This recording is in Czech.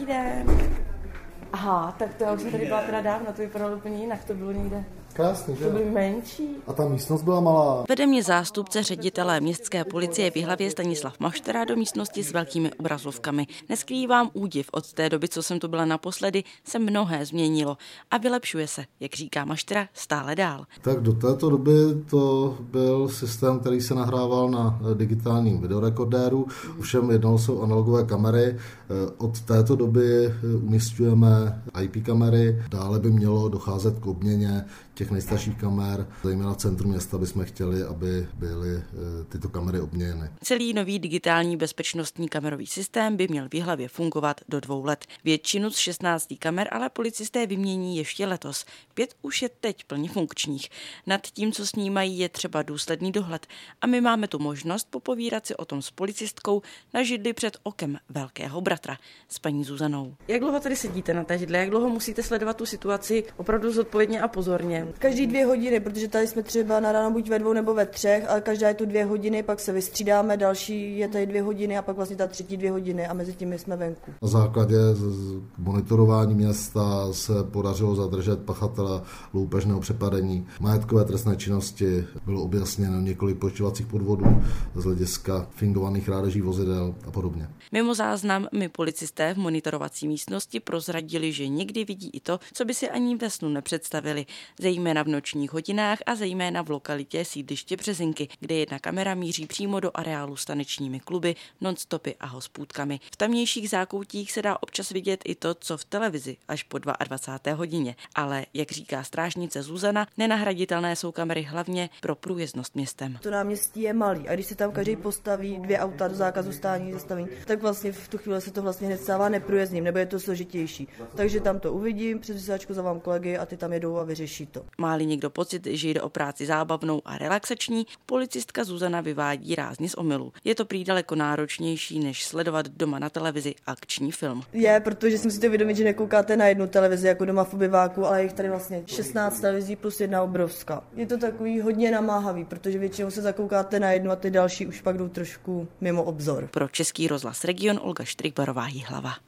Dobrý den. Aha, tak to já už jsem tady byla teda dávno, to vypadalo úplně jinak, to bylo někde. Krásný, že? To byly menší. A ta místnost byla malá. Vede mě zástupce ředitele městské policie v Jihlavě Stanislav Maštera do místnosti s velkými obrazovkami. Neskrývám údiv, od té doby, co jsem tu byla naposledy, se mnohé změnilo a vylepšuje se, jak říká Maštera, stále dál. Tak do této doby to byl systém, který se nahrával na digitálním videorekordéru, ovšem jednalo se o analogové kamery. Od této doby umísťujeme IP kamery, dále by mělo docházet k obměně těch nejstarších kamer, zejména v centru města bychom chtěli, aby byly tyto kamery obměněny. Celý nový digitální bezpečnostní kamerový systém by měl v Jihlavě fungovat do 2 let. Většinu z 16 kamer ale policisté vymění ještě letos. 5 už je teď plně funkčních. Nad tím, co snímají, je třeba důsledný dohled. A my máme tu možnost popovídat si o tom s policistkou na židli před okem velkého bratra s paní Zuzanou. Jak dlouho tady sedíte na té židli? Jak dlouho musíte sledovat tu situaci opravdu zodpovědně a pozorně? Každý 2 hodiny, protože tady jsme třeba na ráno buď ve 2 nebo ve 3, ale každá je tu 2 hodiny, pak se vystřídáme, další je tady 2 hodiny a pak vlastně ta třetí 2 hodiny a mezi tím jsme venku. Na základě monitorování města se podařilo zadržet pachatele loupežného přepadení, majetkové trestné činnosti, bylo objasněno několik pojišťovacích podvodů z hlediska fingovaných krádeží vozidel a podobně. Mimo záznam mi policisté v monitorovací místnosti prozradili, že někdy vidí i to, co by si ani ve snu nepředstavili, zejména v nočních hodinách a zejména v lokalitě sídliště Březinky, kde jedna kamera míří přímo do areálu s tanečními kluby, nonstopy a hospůdkami. V tamnějších zákoutích se dá občas vidět i to, co v televizi až po 22. hodině. Ale, jak říká strážnice Zuzana, nenahraditelné jsou kamery hlavně pro průjezdnost městem. To náměstí je malý a když se tam každý postaví 2 auta do zákazu stání zastavení, tak vlastně v tu chvíli se to vlastně hned stává neprůjezdným, nebo je to složitější. Takže tam to uvidím, přes vysáčku zavám kolegy a ty tam jedou a vyřeší to. Má-li někdo pocit, že jde o práci zábavnou a relaxační, policistka Zuzana vyvádí rázně z omylu. Je to prý daleko náročnější, než sledovat doma na televizi akční film. Je, protože jsem si to vědomit, že nekoukáte na jednu televizi jako doma v obyváku, ale je jich tady vlastně 16 televizí plus jedna obrovská. Je to takový hodně namáhavý, protože většinou se zakoukáte na jednu a ty další už pak jdou trošku mimo obzor. Pro Český rozhlas Region Olga Štrikbarová, Jihlava.